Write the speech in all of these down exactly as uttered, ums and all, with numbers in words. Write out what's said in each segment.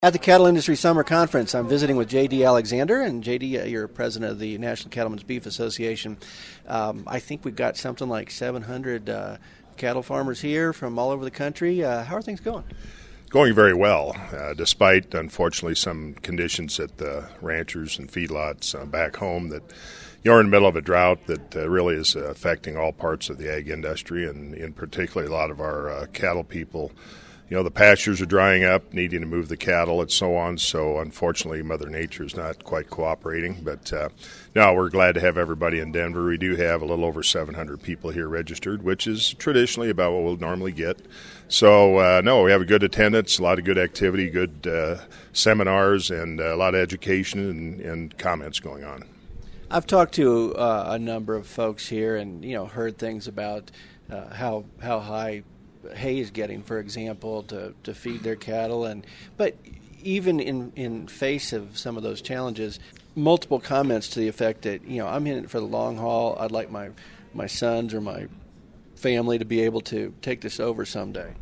At the Cattle Industry Summer Conference, I'm visiting with J D Alexander, and J D, uh, you're president of the National Cattlemen's Beef Association. Um, I think we've got something like seven hundred uh, cattle farmers here from all over the country. Uh, how are things going? Going very well, uh, despite, unfortunately, some conditions at the ranchers and feedlots uh, back home that you're in the middle of a drought that uh, really is uh, affecting all parts of the ag industry, and in particular a lot of our uh, cattle people. You know, the pastures are drying up, needing to move the cattle and so on. So, unfortunately, Mother Nature is not quite cooperating. But, uh, no, we're glad to have everybody in Denver. We do have a little over seven hundred people here registered, which is traditionally about what we'll normally get. So, uh, no, we have a good attendance, a lot of good activity, good uh, seminars, and a lot of education and, and comments going on. I've talked to uh, a number of folks here and, you know, heard things about uh, how how high hay is getting, for example, to, to feed their cattle. And but even in, in face of some of those challenges, multiple comments to the effect that, you know, I'm in it for the long haul. I'd like my, my sons or my family to be able to take this over someday.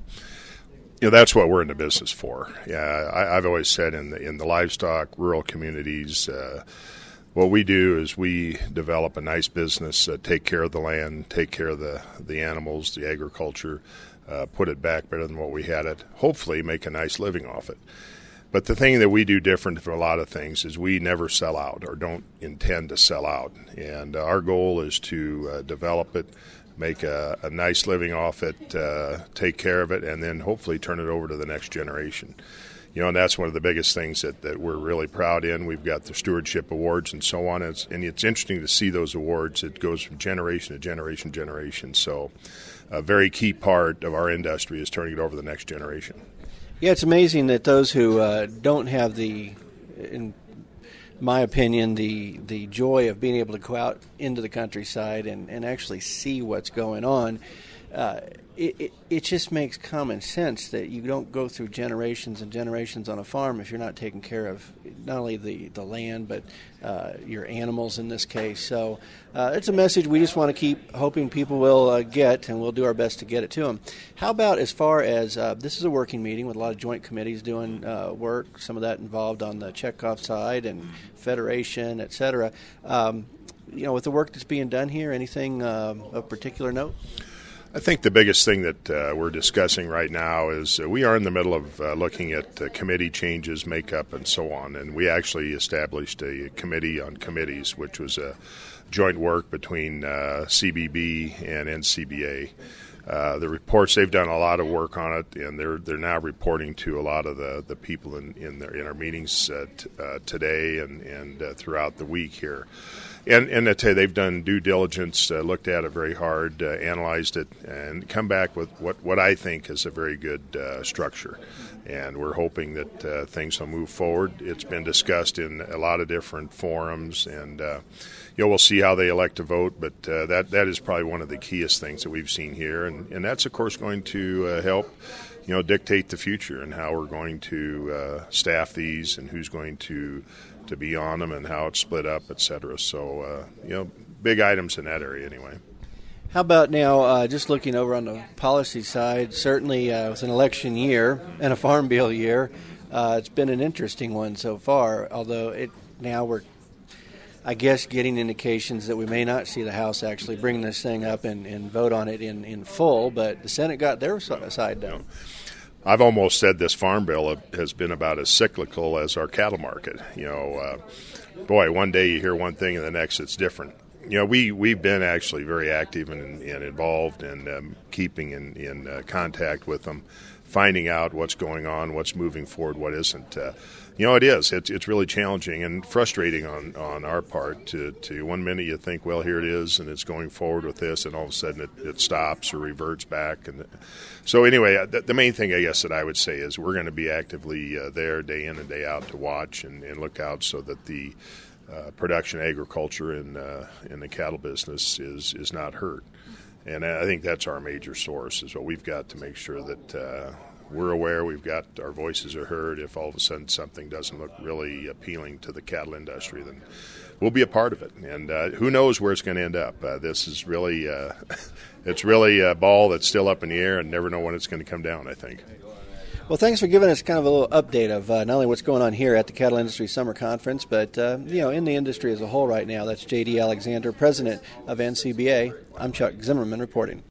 You know, that's what we're in the business for. Yeah, I, I've always said in the, in the livestock, rural communities, uh, what we do is we develop a nice business, uh, take care of the land, take care of the, the animals, the agriculture, Uh, put it back better than what we had it, hopefully make a nice living off it. But the thing that we do different from a lot of things is we never sell out or don't intend to sell out. And uh, our goal is to uh, develop it, make a, a nice living off it, uh, take care of it, and then hopefully turn it over to the next generation. You know, and that's one of the biggest things that, that we're really proud in. We've got the stewardship awards and so on. It's, and it's interesting to see those awards. It goes from generation to generation to generation. So a very key part of our industry is turning it over to the next generation. Yeah, it's amazing that those who uh, don't have the, in my opinion, the the joy of being able to go out into the countryside and, and actually see what's going on, uh, it, it, it just makes common sense that you don't go through generations and generations on a farm if you're not taking care of not only the, the land but uh, your animals in this case. So uh, it's a message we just want to keep hoping people will uh, get, and we'll do our best to get it to them. How about as far as uh, this is a working meeting with a lot of joint committees doing uh, work, some of that involved on the checkoff side and Federation, et cetera. Um, you know, with the work that's being done here, anything um, of particular note? I think the biggest thing that uh, we're discussing right now is uh, we are in the middle of uh, looking at uh, committee changes, makeup, and so on. And we actually established a committee on committees, which was a joint work between uh, C B B and N C B A. Uh, the reports, they've done a lot of work on it, and they're they're now reporting to a lot of the, the people in in, their, in our meetings uh, t- uh, today and, and uh, throughout the week here. And, and I tell you, they've done due diligence, uh, looked at it very hard, uh, analyzed it, and come back with what, what I think is a very good uh, structure. And we're hoping that uh, things will move forward. It's been discussed in a lot of different forums, and uh, you know, we'll see how they elect to vote. But uh, that that is probably one of the keyest things that we've seen here, and, and that's of course going to uh, help, you know, dictate the future and how we're going to uh, staff these and who's going to. to be on them and how it's split up, et cetera. So, uh, you know, big items in that area anyway. How about now, uh, just looking over on the policy side, certainly uh, it's an election year and a farm bill year. Uh, it's been an interesting one so far, although it now we're, I guess, getting indications that we may not see the House actually bring this thing up and, and vote on it in, in full, but the Senate got their side done. I've almost said this farm bill has been about as cyclical as our cattle market. You know, uh, boy, one day you hear one thing and the next it's different. You know, we, we've been actually very active and, and involved and um, keeping in, in uh, contact with them, finding out what's going on, what's moving forward, what isn't. Uh, you know, it is. It's it's really challenging and frustrating on, on our part to, to one minute you think, well, here it is, and it's going forward with this, and all of a sudden it, it stops or reverts back. And so anyway, the, the main thing I guess that I would say is we're going to be actively uh, there day in and day out to watch and, and look out so that the uh, production agriculture in, uh, in the cattle business is, is not hurt. And I think that's our major source is what we've got to make sure that uh, we're aware, we've got our voices are heard. If all of a sudden something doesn't look really appealing to the cattle industry, then we'll be a part of it. And uh, who knows where it's going to end up. Uh, this is really, uh, it's really a ball that's still up in the air and never know when it's going to come down, I think. Well, thanks for giving us kind of a little update of uh, not only what's going on here at the Cattle Industry Summer Conference, but uh, you know, in the industry as a whole right now. That's J D Alexander, president of N C B A. I'm Chuck Zimmerman reporting.